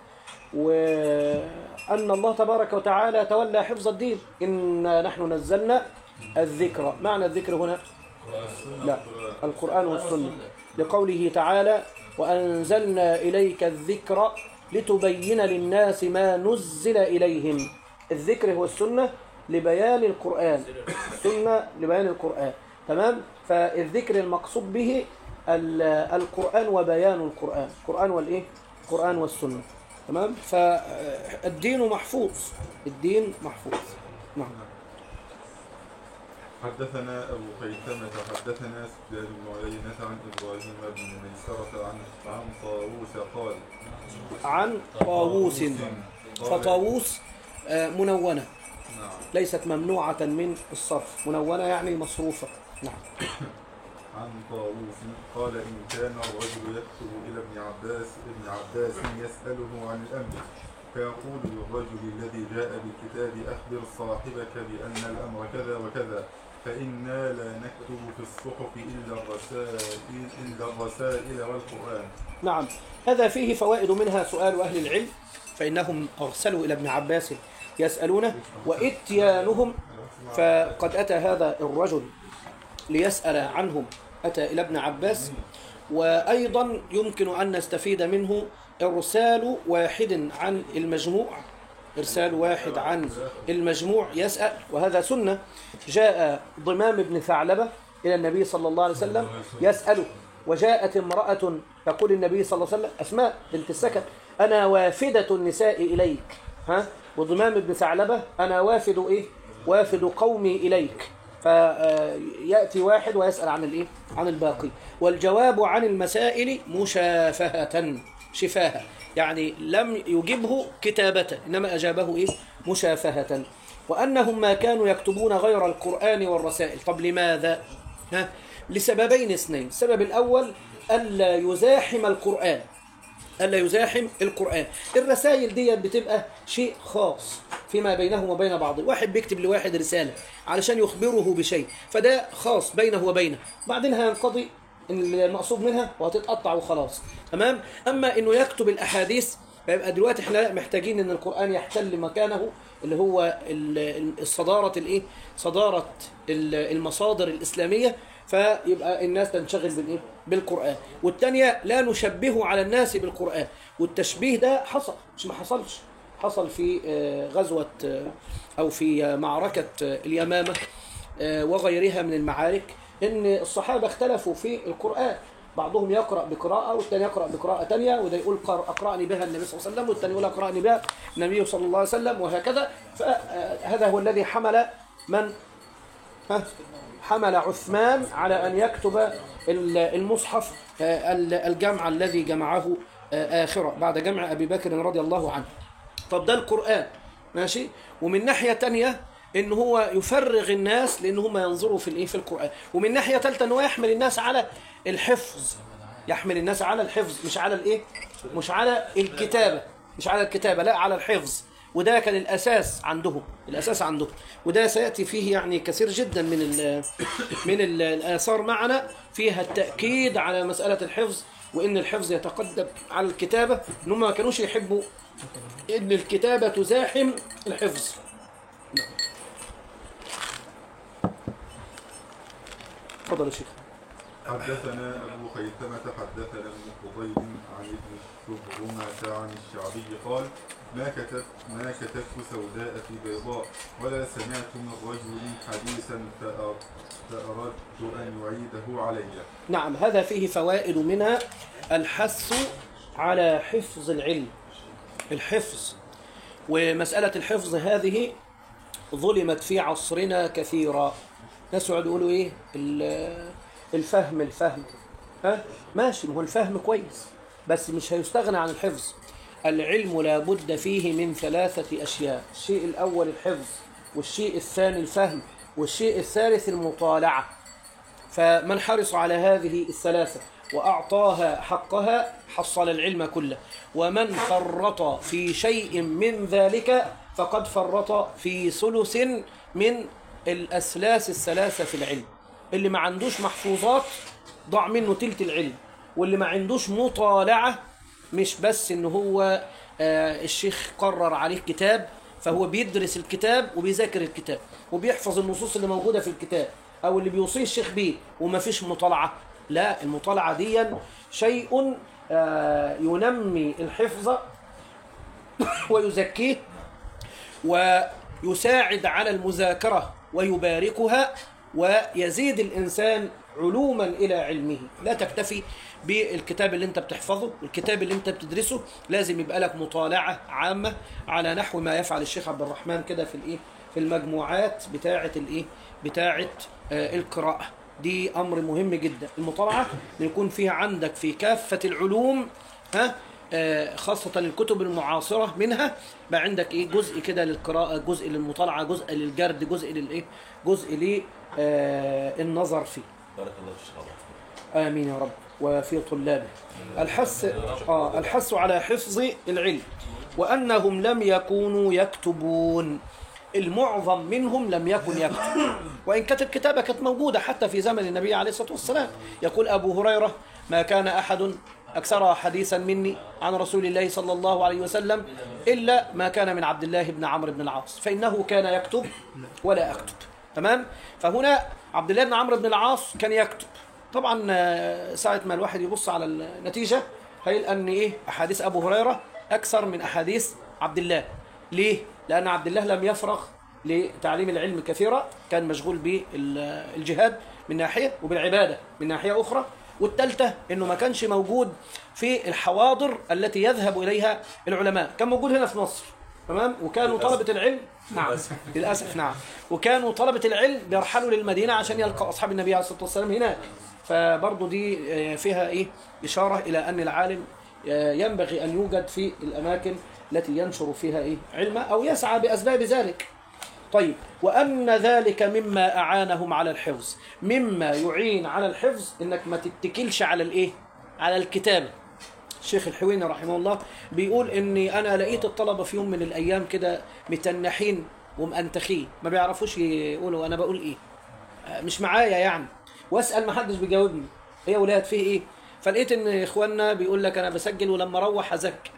وأن الله تبارك وتعالى تولى حفظ الدين، إنا نحن نزلنا الذكر. معنى الذكر هنا لا القرآن والسنة، لقوله تعالى وأنزلنا إليك الذكر لتبين للناس ما نزل إليهم. الذكر هو السنة لبيان القرآن، السنة لبيان القرآن، تمام. فالذكر المقصود به القرآن وبيان القرآن، القرآن القرآن والسنة، تمام. فالدين محفوظ، الدين محفوظ. نعم. حدثنا أبو خيثمة حدثنا سفيان بن عيينة عن إبراهيم بن ميسرة عن طاووس قال عن طاووس، فطاووس منونة ليست ممنوعة من الصرف، منونة يعني مصروفة. نعم. عن طاووس قال إن كان الرجل يكتب إلى ابن عباس يسأله عن الأمر، فيقول للرجل الذي جاء بالكتاب أخبر صاحبك بأن الأمر كذا وكذا، فإنا لا نكتب في الصحف إلا الرسائل والقرآن. نعم. هذا فيه فوائد، منها سؤال أهل العلم، فإنهم أرسلوا إلى ابن عباس يسألونه، وإتيانهم، فقد أتى هذا الرجل ليسأل عنهم، أتى إلى ابن عباس. وأيضا يمكن أن نستفيد منه إرسال واحد عن المجموع، إرسال واحد عن المجموع يسأل، وهذا سنة. جاء ضمام بن ثعلبة إلى النبي صلى الله عليه وسلم يسأله، وجاءت امرأة تقول النبي صلى الله عليه وسلم، أسماء بنت السكن، أنا وافدة النساء إليك. وضمام بن ثعلبة أنا وافد وافد قومي إليك. فيأتي واحد ويسأل عن الإيه؟ عن الباقي. والجواب عن المسائل مشافهة، شفاهة، يعني لم يجبه كتابة إنما أجابه إيه؟ مشافهة. وأنهم ما كانوا يكتبون غير القرآن والرسائل. طب لماذا؟ لسببين اثنين. السبب الأول ألا يزاحم القرآن، ألا يزاحم القرآن. الرسائل دي بتبقى شيء خاص فيما بينه وبين بعض، واحد بيكتب لواحد رسالة علشان يخبره بشيء، فده خاص بينه وبينه، بعدين هينقضي المقصود منها وهتتقطع وخلاص، تمام. أما إنه يكتب الأحاديث فيبقى دلوقتي احنا محتاجين إن القرآن يحتل مكانه اللي هو الصدارة الإيه؟ صدارة المصادر الإسلامية، فيبقى الناس تنشغل بالإيه؟ بالقرآن. والثانية لا نشبهه على الناس بالقرآن، والتشبيه ده حصل، مش ما حصلش، حصل في غزوة أو في معركة اليمامة وغيرها من المعارك، إن الصحابة اختلفوا في القرآن، بعضهم يقرأ بقراءة والثاني يقرأ بقراءة تانية، وده يقول أقرأني بها النبي صلى الله عليه وسلم، والثاني يقول أقرأني بها النبي صلى الله عليه وسلم، وهكذا. فهذا هو الذي حمل من؟ حمل عثمان على أن يكتب المصحف الجمع الذي جمعه آخرة بعد جمع أبي بكر رضي الله عنه. طب ده القرآن ماشي. ومن ناحية تانية إن هو يفرغ الناس لأن هم ينظروا في الإيه؟ في القرآن. ومن ناحية ثالثة إن هو يحمل الناس على الحفظ، يحمل الناس على الحفظ، مش على الإيه؟ مش على الكتابة، مش على الكتابة، لا على الحفظ. وده كان الأساس عندهم، الأساس عندهم، وده سيأتي فيه يعني كثير جدا من الآثار معنا فيها التأكيد على مسألة الحفظ، وإن الحفظ يتقدم على الكتابة، إنهم ما كانوش يحبوا إن الكتابة تزاحم الحفظ. تفضل يا شيخ. حدثنا أبو خيثمة حدثنا ابن فضيل عن ابن شبرمة عن الشعبي قال: ما كتبت سوداء في بيضاء، ولا سمعت من رجل حديثا فأردت أن يعيده علي. نعم، هذا فيه فوائد، منها الحث على حفظ العلم، الحفظ. ومسألة الحفظ هذه ظلمت في عصرنا كثيرا. ناس يقولوا إيه؟ الفهم ماشي، ما هو الفهم كويس، بس مش هيستغنى عن الحفظ. العلم لا بد فيه من 3 أشياء: الشيء الأول الحفظ، والشيء الثاني الفهم، والشيء الثالث المطالعة. فمن حرص على هذه الثلاثة وأعطاها حقها حصل العلم كله، ومن فرط في شيء من ذلك فقد فرط في ثلث من الأثلاث الثلاثة في العلم. اللي ما عندوش محفوظات ضاع منه تلت العلم، واللي ما عندوش مطالعة، مش بس إن هو الشيخ قرر عليه كتاب فهو بيدرس الكتاب وبيذاكر الكتاب وبيحفظ النصوص اللي موجودة في الكتاب أو اللي بيوصيه الشيخ بيه وما فيش مطالعة. لا، المطالعة دي شيء ينمي الحفظ ويزكيه ويساعد على المذاكرة ويباركها، ويزيد الإنسان علوما إلى علمه. لا تكتفي بالكتاب اللي انت بتحفظه والكتاب اللي انت بتدرسه، لازم يبقى لك مطالعة عامة على نحو ما يفعل الشيخ عبد الرحمن كده في المجموعات بتاعة القراءة. دي أمر مهم جدا، المطالعة يكون فيها عندك في كافة العلوم، خاصة الكتب المعاصرة منها بقى عندك جزء كده للقراءة، جزء للمطالعة، جزء للجرد، جزء للنظر فيه. بارك الله في الشيخ. آمين يا رب وفي طلابه. الحث على حفظ العلم، وأنهم لم يكونوا يكتبون. المعظم منهم لم يكن يكتب، وإن كانت الكتابة كانت موجودة حتى في زمن النبي عليه الصلاة والسلام. يقول أبو هريرة: ما كان أحد أكثر حديثا مني عن رسول الله صلى الله عليه وسلم إلا ما كان من عبد الله بن عمرو بن العاص، فإنه كان يكتب ولا أكتب. تمام؟ فهنا عبد الله بن عمرو بن العاص كان يكتب. طبعا ساعة ما الواحد يبص على النتيجة هيلقى أن أحاديث أبو هريرة أكثر من أحاديث عبد الله. ليه؟ لأن عبد الله لم يفرغ لتعليم العلم كثيرا، كان مشغول بالجهاد من ناحية وبالعبادة من ناحية أخرى. والثالثة أنه ما كانش موجود في الحواضر التي يذهب إليها العلماء، كان موجود هنا في مصر تمام. وكانوا طلبة العلم نعم للأسف نعم، وكانوا طلبة العلم بيرحلوا للمدينة عشان يلقوا أصحاب النبي عليه الصلاة والسلام هناك. فبرضه دي فيها إيه إشارة إلى أن العالم ينبغي أن يوجد في الأماكن التي ينشر فيها إيه علما أو يسعى بأسباب ذلك. طيب، وأن ذلك مما أعانهم على الحفظ، مما يعين على الحفظ إنك ما تتكلش على الإيه؟ على الكتابة. الشيخ الحويني رحمه الله بيقول إني أنا لقيت الطلبة في يوم من الأيام كده متنحين ومأنتخين، ما بيعرفوش يقولوا أنا بقول إيه، مش معايا يعني، وأسأل ما حدش بيجاوبني، هي ولاد فيه إيه؟ فلقيت إن إخواننا بيقول لك أنا بسجل ولما أروح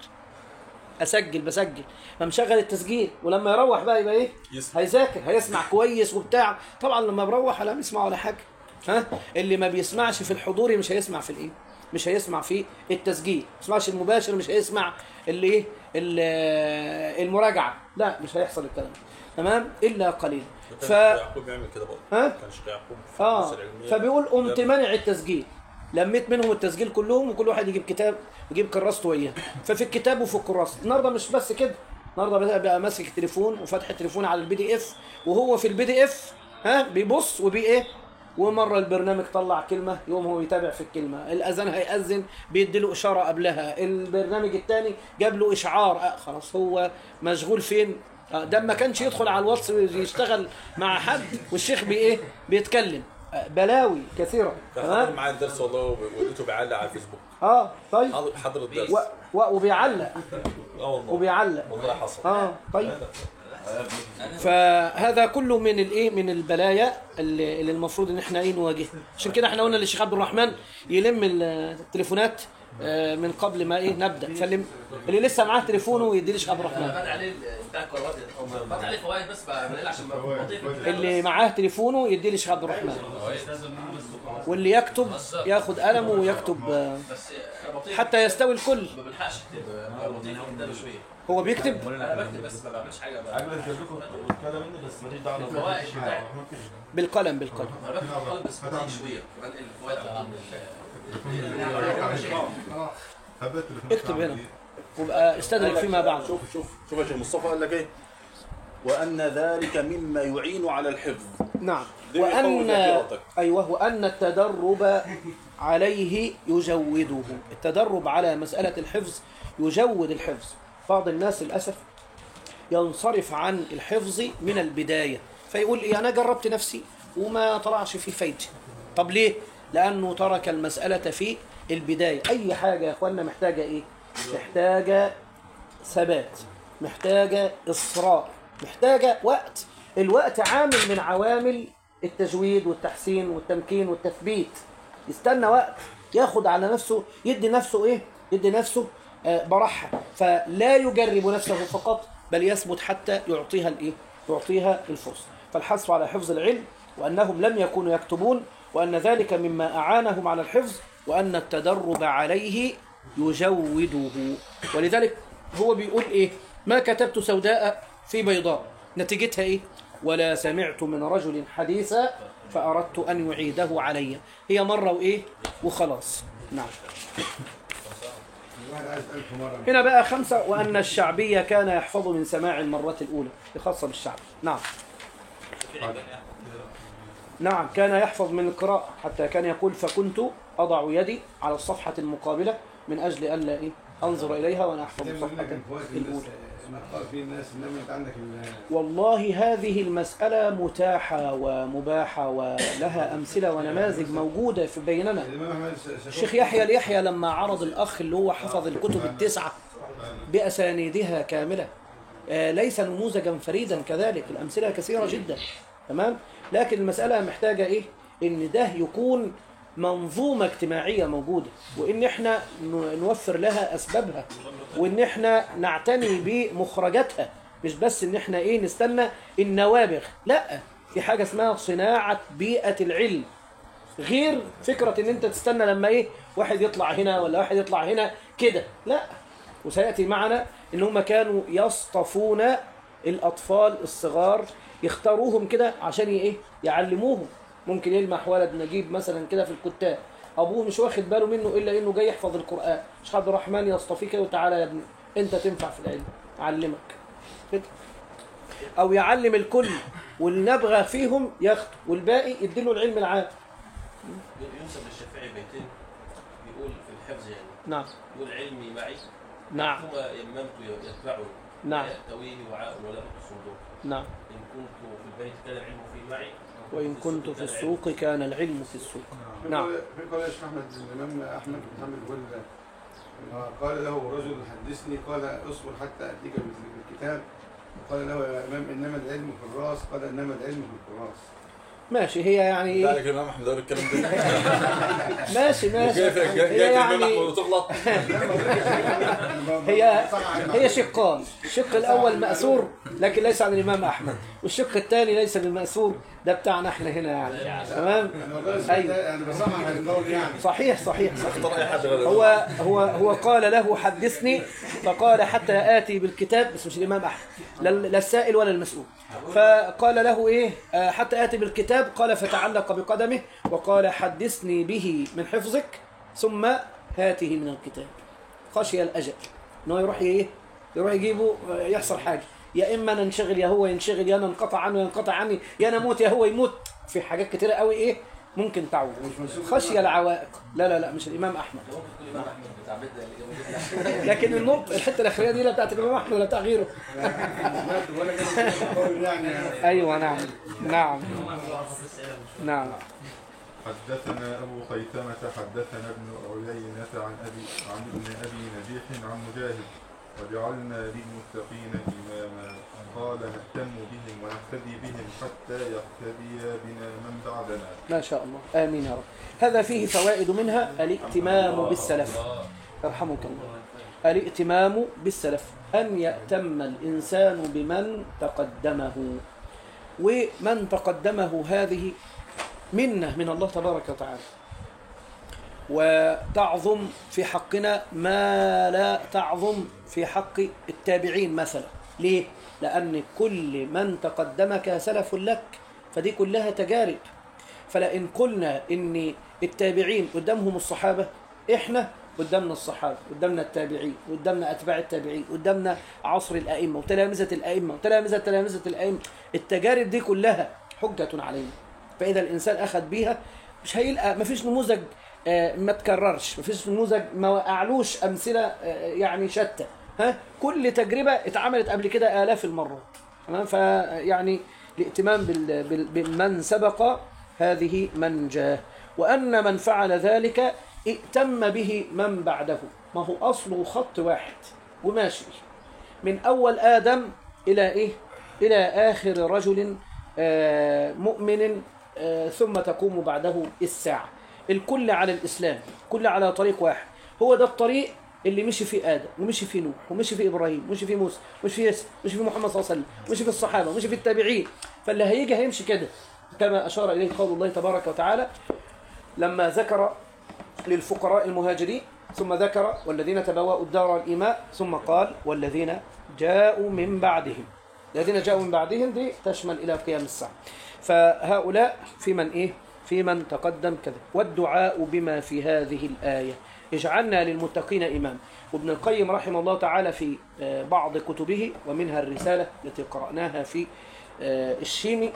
بسجل فمشغل التسجيل، ولما يروح بقى يبقى ايه؟ هيذاكر، هيسمع كويس وبتاع. طبعا لما بروح لا بيسمع ولا حاجه. اللي ما بيسمعش في الحضوري مش هيسمع في الايه؟ مش هيسمع في التسجيل، ما يسمعش المباشر مش هيسمع اللي ايه؟ المراجعه، لا مش هيحصل الكلام. تمام؟ الا قليل. يعقوب يعمل كده برضه. كان شيخ يعقوب فبيقول قمت منع التسجيل، لميت منهم التسجيل كلهم، وكل واحد يجيب كتاب ويجيب كراسته وياه، ففي الكتاب وفي الكراسه. النهارده مش بس كده، النهارده بقى ماسك التليفون وفتح التليفون على البي دي اف، وهو في البي دي اف بيبص ايه، ومره البرنامج طلع كلمه يوم هو يتابع في الكلمه، الاذان هيأذن بيدي له اشاره قبلها، البرنامج الثاني جاب له اشعار، خلاص هو مشغول فين؟ ده ما كانش يدخل على الواتس يشتغل مع حد والشيخ بيتكلم. بلاوي كثيره. تمام. معايا الدرس والله ولقيته بيعلق على الفيسبوك. طيب حضر الدرس وبيعلق. والله وبيعلق والله حصل. طيب. فهذا كله من الايه؟ من البلايا اللي المفروض ان احنا نواجهها. عشان كده احنا قلنا للشيخ عبد الرحمن يلم التليفونات من قبل ما نبدا. فاللي لسه معاه تليفونه يدي للشيخ عبد الرحمن. اللي معاه تليفونه يدي للشيخ عبد الرحمن. واللي يكتب ياخد قلمه ويكتب حتى يستوي الكل. هو بيكتب؟ انا بكتب بس ما بعملش حاجه بقى. عجبك لكم الكلام مني بس ماليش دعوه بالقلم. انا بكتب بالقلم بس بنقل شويه، بنقل الفوائد. اكتب هنا وبقى استدرك فيما بعد. شوف يا شيخ مصطفى قال لك ايه؟ وأن ذلك مما يعين على الحفظ. نعم. وأن التدرب عليه يجوده. التدرب على مسألة الحفظ يجود الحفظ. بعض الناس للأسف ينصرف عن الحفظ من البداية، فيقول أنا جربت نفسي وما طلعش في فايدة. طب ليه؟ لأنه ترك المسألة في البداية. أي حاجة يا أخوانا محتاجة إيه؟ محتاجة ثبات، محتاجة إصرار، محتاجة وقت. الوقت عامل من عوامل التجويد والتحسين والتمكين والتثبيت. يستنى وقت، ياخد على نفسه، يدي نفسه برحة، فلا يجرب نفسه فقط بل يثبت حتى يعطيها الفرصة. فالحث على حفظ العلم، وأنهم لم يكونوا يكتبون، وأن ذلك مما أعانهم على الحفظ، وأن التدرب عليه يجوده. ولذلك هو بيقول ما كتبت سوداء في بيضاء، نتيجتها ولا سمعت من رجل حديثا فأردت أن يعيده علي. هي مرة وخلاص. نعم. هنا بقى 5. وأن الشعبية كان يحفظ من سماع المرة الأولى، خاصة بالشعب. نعم كان يحفظ من القراءة، حتى كان يقول فكنت أضع يدي على الصفحة المقابلة من أجل ألا أنظر إليها وأنا أحفظ الصفحة الأولى. والله هذه المسألة متاحة ومباحة ولها أمثلة ونماذج موجودة في بيننا. الشيخ يحيى لما عرض الأخ اللي هو حفظ الكتب 9 بأسانيدها كاملة، ليس نموذجا فريدا، كذلك الأمثلة كثيرة جدا. تمام. لكن المسألة محتاجة إن ده يكون منظومة اجتماعية موجودة، وإن احنا نوفر لها أسبابها، وإن احنا نعتني بمخرجاتها، مش بس إن احنا نستنى النوابغ. لا، في حاجة اسمها صناعة بيئة العلم، غير فكرة إن أنت تستنى لما واحد يطلع هنا ولا واحد يطلع هنا كده. لا. وسيأتي معنا إن هم كانوا يصطفون الأطفال الصغار، يختاروهم كده عشان يعلموهم. ممكن يلمح ولد نجيب مثلا كده في الكتاب، ابوه مش واخد باله منه الا انه جاي يحفظ القران، الشيخ عبد الرحمن يصطفيه كده وتعالى يا ابني انت تنفع في العلم، اعلمك. كده. أو يعلم الكل والنبغى فيهم ياخد والباقي يديله العلم العام. ينسب للشافعي بيتين بيقول في الحفظ يعني. نعم. يقول علمي معي. نعم. ثم يممت يتبعني. نعم. يحتويه وعاء ولا الصندوق. نعم. إن كنت في البيت كان العلم في معي. وإن كنت في السوق كان العلم في السوق. نعم. في قول الشيخ أحمد الإمام أحمد بن حنبل يقول قال له رجل حدثني قال اصبر حتى أتيك بالكتاب. قال له يا إمام إنما العلم في الراس. قال إنما العلم في الراس. ماشي. هي يعني ذلك الإمام أحمد قال الكلام ده. ماشي كيف هي الإمام يعني أحمد تغلط؟ هي شقان. الشق الأول مأثور لكن ليس عن الإمام أحمد، والشق الثاني ليس بالمأثور، ده بتاعنا احنا هنا يعني. تمام. أيوه يعني بصحح القول يعني. صحيح. هو قال له حدثني فقال حتى آتي بالكتاب، بس مش الإمام أحمد، لا السائل ولا المسؤول. فقال له إيه حتى آتي بالكتاب، قال فتعلق بقدمه وقال حدثني به من حفظك ثم هاته من الكتاب. خشي الأجل إنه يروح إيه يروح يجيبه يحصل حاجة، يا إما ننشغل يا هو ينشغل، يا ننقطع عنه ينقطع عني، يا نموت يا هو يموت. في حاجات كتيرة قوي إيه ممكن تعود. خشي العوائق. لا مش الإمام أحمد. لكن النقطة الحتة الأخيرة دي لا بتاعت الإمام أحمد ولا بتاع غيره. أيوة. نعم. حدثنا أبو خيثمة حدثنا ابن عيينة عن ابن أبي نجيح عن مجاهد وجعلنا للمتقين إماما قال نهتم بهم ونقتدي بهم حتى يقتدي بنا من بعدنا. ما شاء الله. آمين يا رب. هذا فيه فوائد منها الائتمام بالسلف. يرحمك الله. الائتمام بالسلف، أن يأتم الإنسان بمن تقدمه، ومن تقدمه هذه منة من الله تبارك وتعالى، وتعظم في حقنا ما لا تعظم في حق التابعين مثلا. ليه؟ لأن كل من تقدمك سلف لك، فدي كلها تجارب. فلئن قلنا إن التابعين قدامهم الصحابة، إحنا قدامنا الصحابة، قدامنا التابعين، قدامنا أتباع التابعين، قدامنا عصر الأئمة وتلامذة الأئمة وتلامذة الأئمة. التجارب دي كلها حجة علينا. فإذا الإنسان أخذ بيها مش هيلقى، مفيش نموذج ما تكررش، مفيش نموذج ما وقعلوش أمثلة يعني شتى. كل تجربة اتعملت قبل كده آلاف المرات. تمام. فيعني الائتمام بمن سبق هذه منجاه، وأن من فعل ذلك ائتم به من بعده. ما هو أصله خط واحد وماشي من أول آدم إلى إيه؟ إلى آخر رجل مؤمن ثم تقوم بعده الساعة. الكل على الإسلام، كل على طريق واحد. هو ده الطريق اللي مشي فيه آدم ومشي فيه نوح ومشي فيه إبراهيم ومشي فيه موسى ومشي فيه ياسر ومشي فيه محمد صلى الله عليه وسلم ومشي فيه الصحابة ومشي فيه التابعين. فاللي هيمشي كده كما أشار إليه قول الله تبارك وتعالى لما ذكر للفقراء المهاجرين، ثم ذكر والذين تبوأوا الدار والإيمان، ثم قال والذين جاءوا من بعدهم. الذين جاءوا من بعدهم دي تشمل إلى قيام الساعة. فهؤلاء في من إيه؟ في من تقدم كذا. والدعاء بما في هذه الآية اجعلنا للمتقين إمام. وابن القيم رحمه الله تعالى في بعض كتبه ومنها الرسالة التي قرأناها في الشيمي،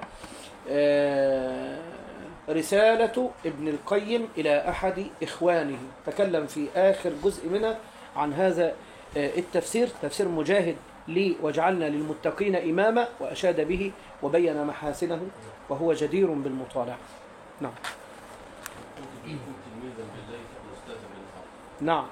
رسالة ابن القيم إلى أحد إخوانه، تكلم في آخر جزء منها عن هذا التفسير، تفسير مجاهد لي وجعلنا للمتقين إماما، وأشاد به وبين محاسنه وهو جدير بالمطالعة. نعم. نعم.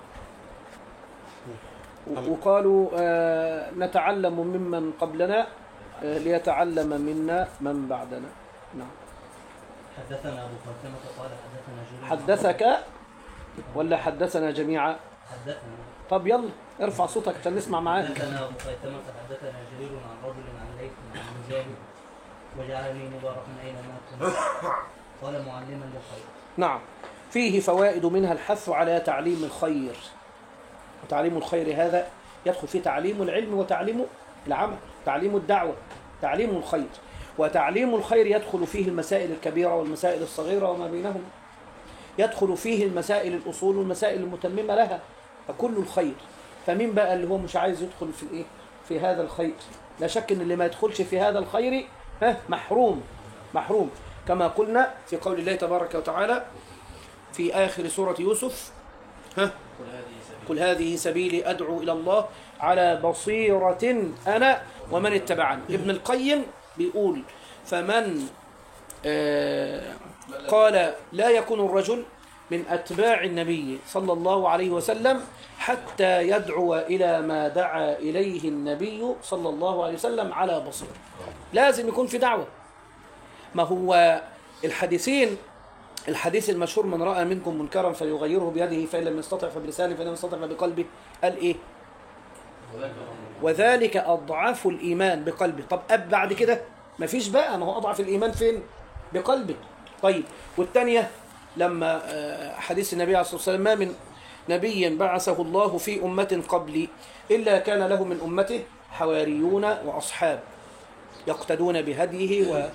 وقالوا نتعلم ممن قبلنا ليتعلم منا من بعدنا. نعم. حدثنا أبو خيثمة قال حدثنا جرير. حدثك ولا حدثنا جميعا؟ حدثنا. طب يلا ارفع صوتك عشان نسمع معاك. حدثنا أبو خيثمة حدثنا جرير عن رجل عن ليث عن مجاهد وجعلني مباركا أينما كنت قال معلما للخير. نعم. فيه فوائد منها الحث على تعليم الخير، وتعليم الخير هذا يدخل فيه تعليم العلم وتعليم العمل، تعليم الدعوة، تعليم الخير. وتعليم الخير يدخل فيه المسائل الكبيرة والمسائل الصغيرة وما بينهم، يدخل فيه المسائل الأصول والمسائل المتممة لها، فكل الخير. فمين بقى اللي هو مش عايز يدخل في الإيه؟ في هذا الخير. لا شك ان اللي ما يدخلش في هذا الخير محروم محروم، كما قلنا في قول الله تبارك وتعالى في آخر سورة يوسف قل هذه سبيلي أدعو إلى الله على بصيرة أنا ومن اتبعني. ابن القيم بيقول فمن قال لا يكون الرجل من أتباع النبي صلى الله عليه وسلم حتى يدعو إلى ما دعا إليه النبي صلى الله عليه وسلم على بصيرة. لازم يكون في دعوة. ما هو الحديث المشهور من رأى منكم منكرا فليغيره بيده فإن لم يستطع فبلسانه فإن لم يستطع فبقلبه، قال إيه؟ وذلك أضعف الإيمان بقلبه. طب بعد كده مفيش بقى، ما هو أضعف الإيمان فين؟ بقلبه. طيب والثانية لما حديث النبي عليه الصلاة والسلام ما من نبي بعثه الله في أمة قبلي إلا كان له من أمته حواريون وأصحاب يقتدون بهديه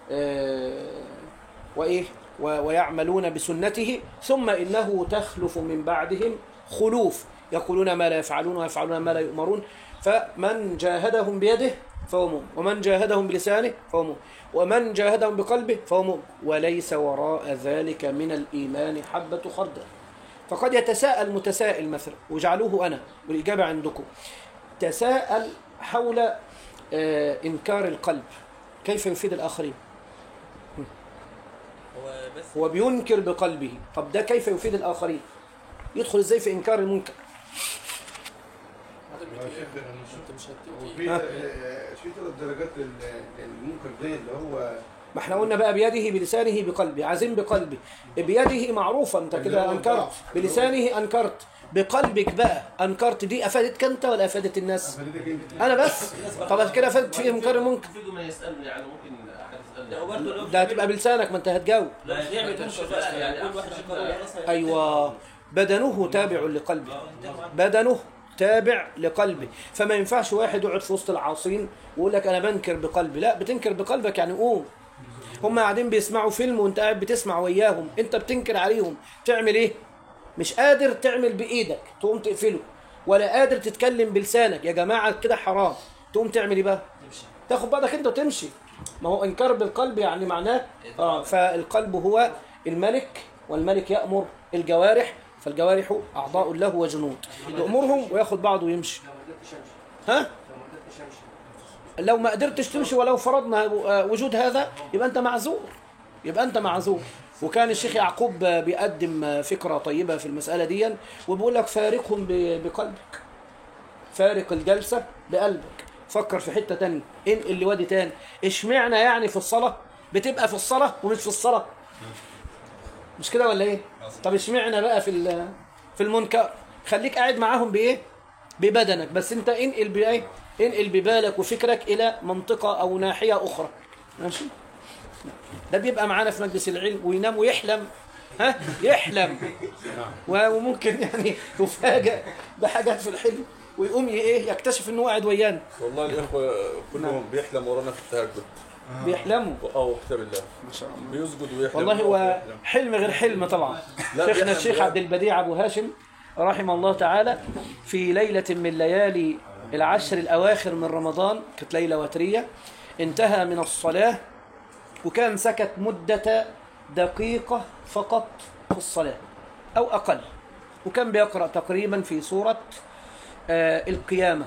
ويعملون بسنته ثم إنه تخلف من بعدهم خلوف يقولون ما لا يفعلون ويفعلون ما لا يؤمرون، فمن جاهدهم بيده فهو مؤمن، ومن جاهدهم بلسانه فهو مؤمن، ومن جاهدهم بقلبه فهو مؤمن، وليس وراء ذلك من الإيمان حبة خردل. فقد يتساءل متسائل مثلا، وجعلوه أنا والإجابة عندكم، تساءل حول إنكار القلب كيف يفيد الآخرين. هو بينكر بقلبه، طب ده كيف يفيد الآخرين؟ يدخل ازاي في إنكار المنكر؟ في 3 درجات المنكر ده اللي هو ما احنا قلنا بقى بيده بلسانه بقلبه، عازم بقلبه، بيده معروفة انت كده انكرت، بلسانه انكرت، بقلبك بقى انكرت. دي افادتك انت ولا افادت الناس؟ انا بس. طب كده افادت في انكار المنكر؟ يعني ممكن احد يسالني ده هتبقى بلسانك، ما انت هتجاوب. ايوه، بدنه تابع لقلبه، بدنه تابع لقلبه. فما ينفعش واحد يقعد في وسط العاصين ويقول لك انا بنكر بقلبي. لا، بتنكر بقلبك يعني قوم. هم قاعدين بيسمعوا فيلم وانت قاعد بتسمع وياهم، انت بتنكر عليهم، تعمل ايه؟ مش قادر تعمل بايدك تقوم تقفله، ولا قادر تتكلم بلسانك، يا جماعه كده حرام، تقوم تعمل ايه بقى؟ تاخد بعضك انت وتمشي. ما هو انكار بالقلب يعني معناه فالقلب هو الملك، والملك يأمر الجوارح، فالجوارح أعضاء له وجنود، يأمرهم وياخد بعضه ويمشي. لو ما قدرتش تمشي ولو فرضنا وجود هذا يبقى أنت معذور، وكان الشيخ يعقوب بيقدم فكرة طيبة في المسألة دي، وبيقول لك فارقهم بقلبك، فارق الجلسة بقلبك، فكر في حتة تانية، انقل لوادي تاني. اشمعنى يعني في الصلاة بتبقى في الصلاة ومش في الصلاة؟ مش كده ولا ايه؟ طب اشمعنى بقى في المنكر؟ خليك قاعد معاهم بايه؟ ببدنك، بس انت انقل بايه؟ انقل ببالك وفكرك الى منطقة او ناحية اخرى. ماشي؟ ده بيبقى معانا في مجلس العلم وينام ويحلم، يحلم، وممكن يعني يفاجئ بحاجات في الحلم ويقوم يكتشف انه قاعد ويانا. والله الاخوه كلهم بيحلموا ورانا في التهجد، بيحلموا كتاب الله ما شاء الله، بيسجد ويحلم. والله هو حلم غير حلم طبعا. شيخنا الشيخ عبد البديع ابو هاشم رحمه الله تعالى في ليله من ليالي العشر الاواخر من رمضان، كانت ليله وتريه، انتهى من الصلاه وكان سكت مده دقيقه فقط في الصلاه او اقل، وكان بيقرا تقريبا في سوره القيامه،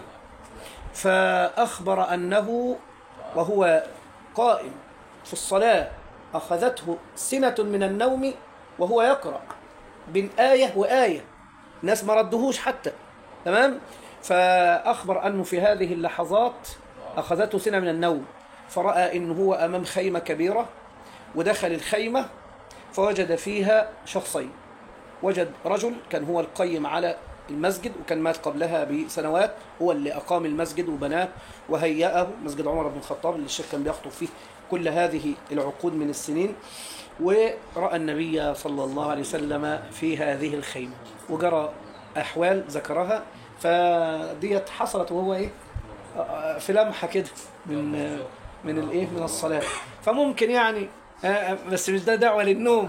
فاخبر انه وهو قائم في الصلاة أخذته سنة من النوم وهو يقرأ بين آية وآية، الناس ما ردهوش حتى، تمام؟ فأخبر أنه في هذه اللحظات أخذته سنة من النوم، فرأى أنه هو أمام خيمة كبيرة، ودخل الخيمة فوجد فيها شخصين. وجد رجل كان هو القيم على المسجد، وكان مات قبلها بسنوات، هو اللي أقام المسجد وبناه وهيأه، مسجد عمر بن الخطاب اللي الشيخ كان بيخطب فيه كل هذه العقود من السنين. ورأى النبي صلى الله عليه وسلم في هذه الخيمة، وجرى أحوال ذكرها، فديت حصلت وهو في لمحة كده من الصلاة. فممكن يعني بس مش ده دعوة للنوم.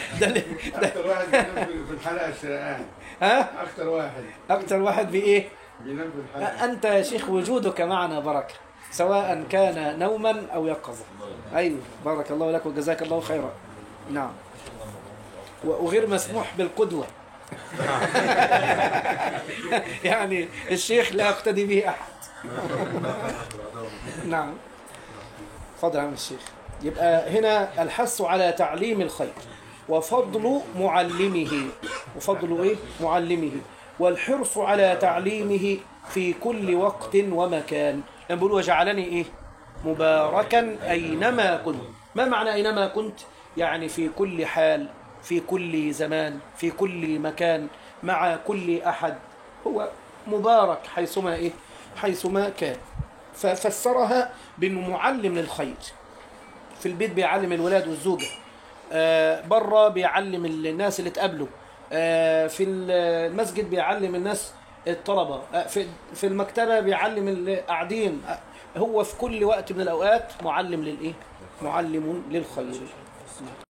أكتر واحد في الحلقة الشرقان. أكتر واحد بإيه؟ بينام في الحال. أنت يا شيخ وجودك معنا بركة، سواء كان نوما أو يقظة. أيوه، بارك الله لك وجزاك الله خيرا. نعم. وغير مسموح بالقدوة. يعني الشيخ لا يقتدي به أحد. نعم. فضل عن الشيخ. يبقى هنا الحث على تعليم الخير وفضل معلمه. وفضل إيه؟ معلمه، والحرص على تعليمه في كل وقت ومكان. يقول وجعلني إيه؟ مباركا أينما كنت. ما معنى أينما كنت؟ يعني في كل حال، في كل زمان، في كل مكان، مع كل أحد. هو مبارك حيثما إيه؟ حيثما كان. ففسرها بأنه معلم للخير. في البيت بيعلم الولاد والزوجة، بره بيعلم الناس اللي تقابله، في المسجد بيعلم الناس الطلبة، في المكتبة بيعلم اللي قاعدين. هو في كل وقت من الأوقات معلم للإيه؟ معلم للخير.